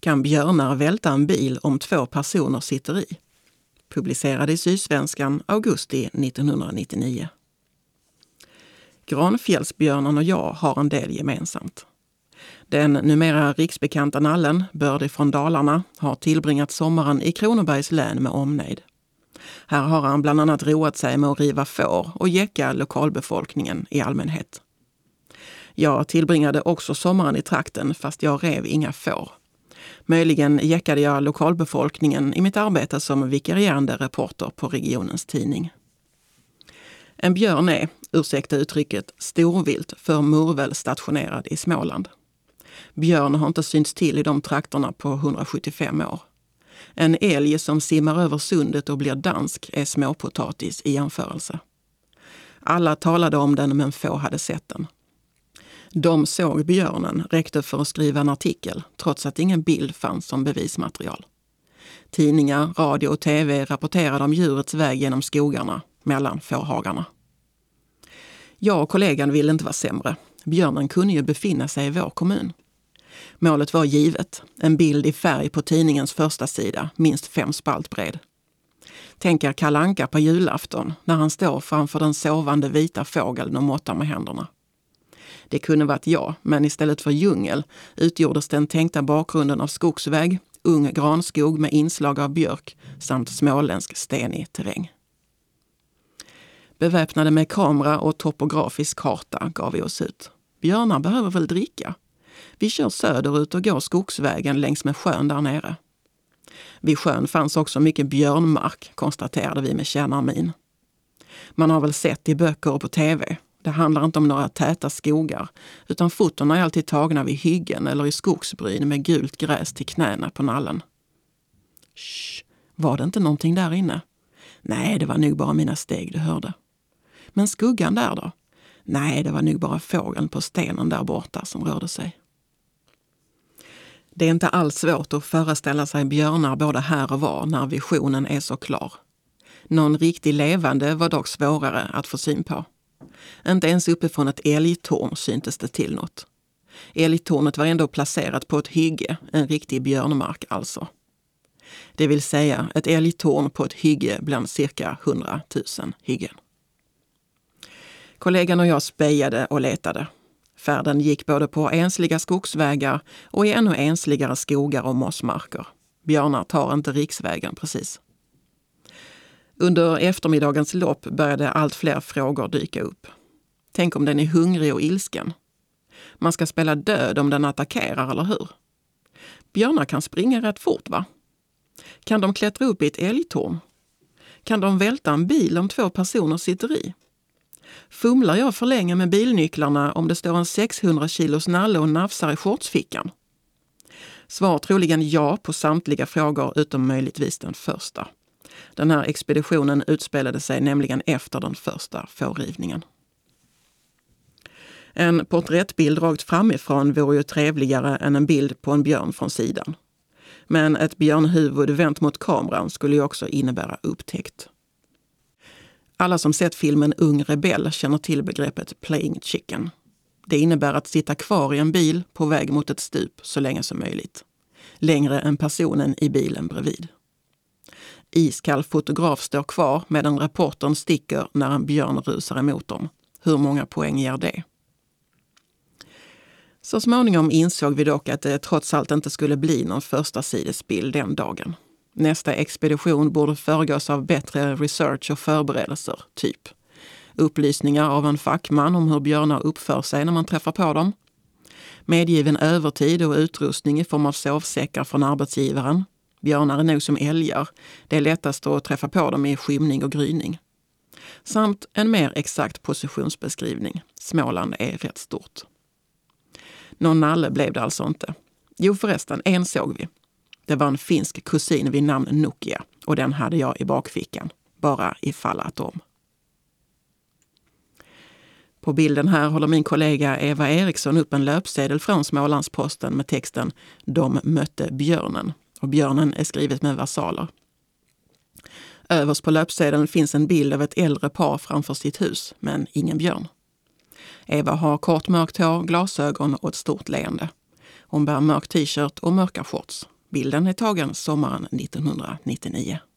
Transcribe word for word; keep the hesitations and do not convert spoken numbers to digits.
Kan björnar välta en bil om två personer sitter i? Publicerad i Sydsvenskan augusti nittonhundranittionio. Granfjällsbjörnen och jag har en del gemensamt. Den numera riksbekanta nallen, bördig från Dalarna, har tillbringat sommaren i Kronobergs län med omnejd. Här har han bland annat roat sig med att riva får och gäcka lokalbefolkningen i allmänhet. Jag tillbringade också sommaren i trakten fast jag rev inga får. Möjligen gäckade jag lokalbefolkningen i mitt arbete som vikarierande reporter på regionens tidning. En björn är, ursäkta uttrycket, storvilt för murvel stationerad i Småland. Björn har inte synts till i de trakterna på hundrasjuttiofem år. En älg som simmar över sundet och blir dansk är småpotatis i jämförelse. Alla talade om den men få hade sett den. De såg björnen räckte för att skriva en artikel trots att ingen bild fanns som bevismaterial. Tidningar, radio och tv rapporterade om djurets väg genom skogarna mellan fårhagarna. Jag och kollegan ville inte vara sämre. Björnen kunde ju befinna sig i vår kommun. Målet var givet. En bild i färg på tidningens första sida, minst fem spalt bred. Tänk er Kalle Anka på julafton när han står framför den sovande vita fågeln och måttar med händerna. Det kunde varit jag, men istället för djungel utgjordes den tänkta bakgrunden av skogsväg, ung granskog med inslag av björk samt småländsk stenig terräng. Beväpnade med kamera och topografisk karta gav vi oss ut. Björnar behöver väl dricka? Vi kör söderut och går skogsvägen längs med sjön där nere. Vid sjön fanns också mycket björnmark, konstaterade vi med kännarmin. Man har väl sett i böcker och på tv. Det handlar inte om några täta skogar, utan fotorna är alltid tagna vid hyggen eller i skogsbryn med gult gräs till knäna på nallen. Shh, var det inte någonting där inne? Nej, det var nog bara mina steg du hörde. Men skuggan där då? Nej, det var nog bara fågeln på stenen där borta som rörde sig. Det är inte alls svårt att föreställa sig björnar både här och var när visionen är så klar. Någon riktigt levande var dock svårare att få syn på. Inte ens uppifrån ett älgtorn syntes det till något. Älgtornet var ändå placerat på ett hygge, en riktig björnmark alltså. Det vill säga ett älgtorn på ett hygge bland cirka hundratusen hyggen. Kollegan och jag spejade och letade. Färden gick både på ensliga skogsvägar och i ännu ensligare skogar och mossmarker. Björnar tar inte riksvägen precis. Under eftermiddagens lopp började allt fler frågor dyka upp. Tänk om den är hungrig och ilsken. Man ska spela död om den attackerar, eller hur? Björnar kan springa rätt fort, va? Kan de klättra upp i ett älgtorn? Kan de välta en bil om två personer sitter i? Fumlar jag för länge med bilnycklarna om det står en sexhundra kilos nalle och nafsar i shortsfickan? Svar troligen ja på samtliga frågor utom möjligtvis den första. Den här expeditionen utspelade sig nämligen efter den första fårrivningen. En porträttbild rakt framifrån vore ju trevligare än en bild på en björn från sidan. Men ett björnhuvud vänt mot kameran skulle ju också innebära upptäckt. Alla som sett filmen Ung rebell känner till begreppet playing chicken. Det innebär att sitta kvar i en bil på väg mot ett stup så länge som möjligt. Längre än personen i bilen bredvid. Iskall fotograf står kvar medan reportern sticker när en björn rusar emot dem. Hur många poäng ger det? Så småningom insåg vi dock att det trots allt inte skulle bli någon första sidesbild den dagen. Nästa expedition borde föregås av bättre research och förberedelser, typ. Upplysningar av en fackman om hur björnar uppför sig när man träffar på dem. Medgiven övertid och utrustning i form av sovsäckar från arbetsgivaren. Björnar är nog som älgar. Det är lättast att träffa på dem i skymning och gryning. Samt en mer exakt positionsbeskrivning. Småland är rätt stort. Någon nalle blev det alltså inte. Jo förresten, en såg vi. Det var en finsk kusin vid namn Nokia och den hade jag i bakfickan. Bara ifall att om. På bilden här håller min kollega Eva Eriksson upp en löpsedel från Smålandsposten med texten "De mötte björnen". Och björnen är skrivet med versaler. Överst på löpsedeln finns en bild av ett äldre par framför sitt hus, men ingen björn. Eva har kort mörkt hår, glasögon och ett stort leende. Hon bär mörk t-shirt och mörka shorts. Bilden är tagen sommaren nittonhundranittionio.